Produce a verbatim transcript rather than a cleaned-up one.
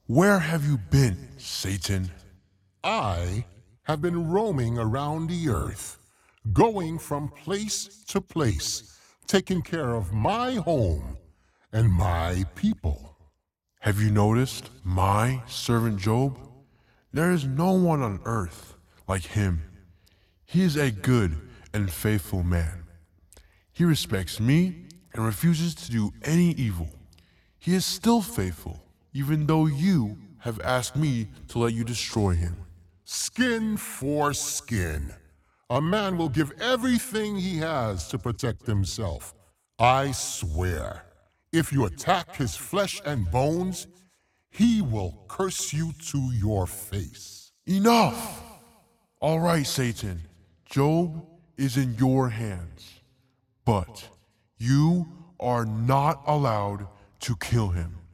Where have you been, Satan? I have been roaming around the earth, going from place to place, taking care of my home and my people. Have you noticed my servant Job? There is no one on earth like him. He is a good and faithful man. He respects me and refuses to do any evil. He is still faithful, even though you have asked me to let you destroy him. Skin for skin. A man will give everything he has to protect himself. I swear, if you attack his flesh and bones, he will curse you to your face. Enough! All right, Satan, Job is in your hands, but you are not allowed to kill him.